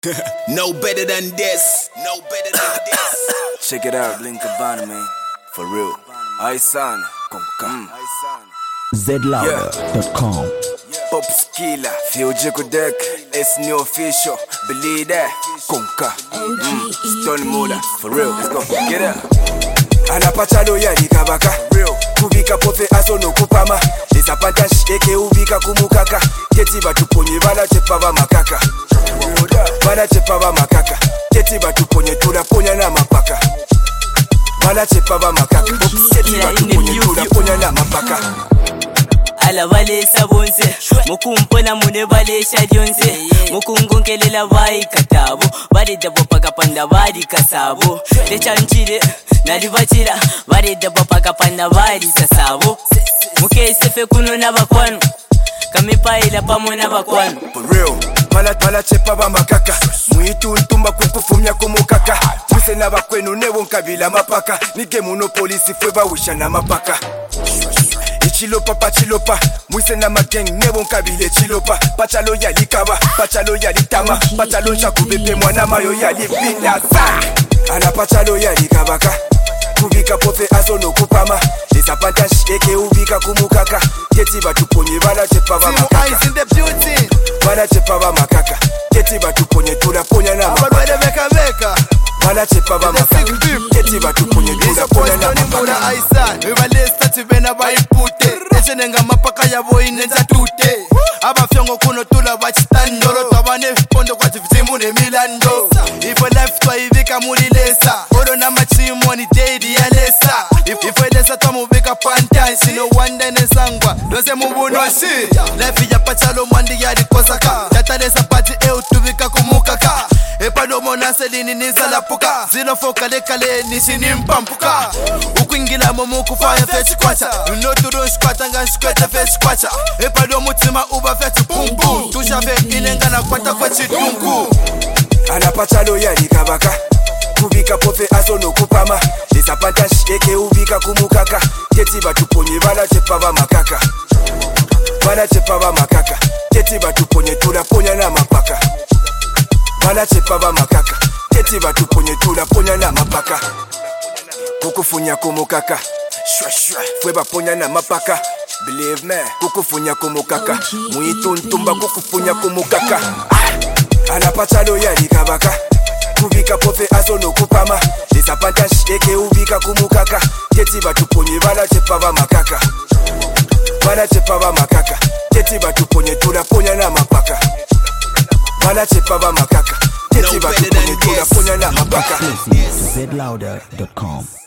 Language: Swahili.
No better than this. No better than this. Check it out, Blink Cabana, man. For real. Aisan, Konka. zlouder.com. Pop Skilla, Fuji Kudek, it's new official. Believe that, Konka. Stone Mula, for real. Let's go, get up. Anapachalo ya likabaka real kubika pofe aso no kupama disapantash eke ubika kumukaka keti batuponye bana chepa ba makaka bana chepa ba makaka keti batuponye tulaponya na mapaka bana chepa ba makaka keti batuponye tulaponya na mapaka ala vale sabonse mukumpona mune vale shadyonse mukungonkelela vai katabo bari dabo pakapanda bari kasabo lechanchile nalibachira bari dabo pakapanda bari sasabo mukesefe kuno nabakwano kamipaila pamo nabakwano for real pala chepa ba makaka muitu ntumba kukufumya kumukaka muse nabakwenu nebo nkabila mapaka nige muno polisi fwe bawisha na mapaka Chilopa pachilopa mwise na mageng nebo nkabile chilopa pachalo ya likaba pachalo ya litama pachalo nshakubebe mwana mayo ya lipinda sa ala pachalo ya likabaka kubika pofe aso no kupama disapantash eke ubika kumukaka keti batuponye bana chepa ba makaka bana chepa ba makaka keti batuponye tulaponya na mapaka bana chepa ba makaka keti batuponye tulaponya na mapaka Bena bayipute esenenga mapaka yabo inenza tute abafyongo kuno tula bachitandoro tabane pondo kwa tivizimu ne milando ifo life twa ivika mulilesa oro na machimo ni dedi ya lesa ifo lesa tamubika pantansi no wanda nesangwa dose mubunoshi life ya pachalo mwandi ya dikosaka tatalesa pati tubika kumukaka epano mona selini nizalapuka zino foka kale nishini mpampuka ukwingila momu kufaya fechi kwacha unoturu nshkwata nga nshkwete fechi kwacha epano mutima uba fechi pum pum tushave inengana kwata fechi tungu anapachalo ya likabaka kubika pofe aso no kupama disapantash eke ubika kumukaka keti batuponye bana chepa ba makaka bana chepa ba makaka keti batuponye tulaponya na mapaka bana chepa ba makaka keti batuponye tulaponya na mapaka kukufunya kumukaka shwa shwa fwe baponya na mapaka believe me kukufunya kumukaka muitu ntumba kukufunya kumukaka anapachalo ya likabaka kubika pofe aso no kupama disapantash eke ubika kumukaka keti batuponye bana chepa ba makaka bana chepa ba makaka keti batuponye tulaponya na mapaka bana chepa ba makaka keti batuponye tulaponya na mapaka zlouder.com.